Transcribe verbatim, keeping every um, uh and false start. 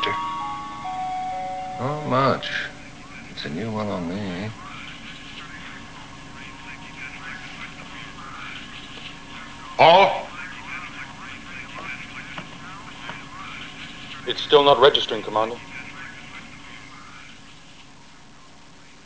Victor? Not much. It's a new one on me. Paul? It's still not registering, Commander.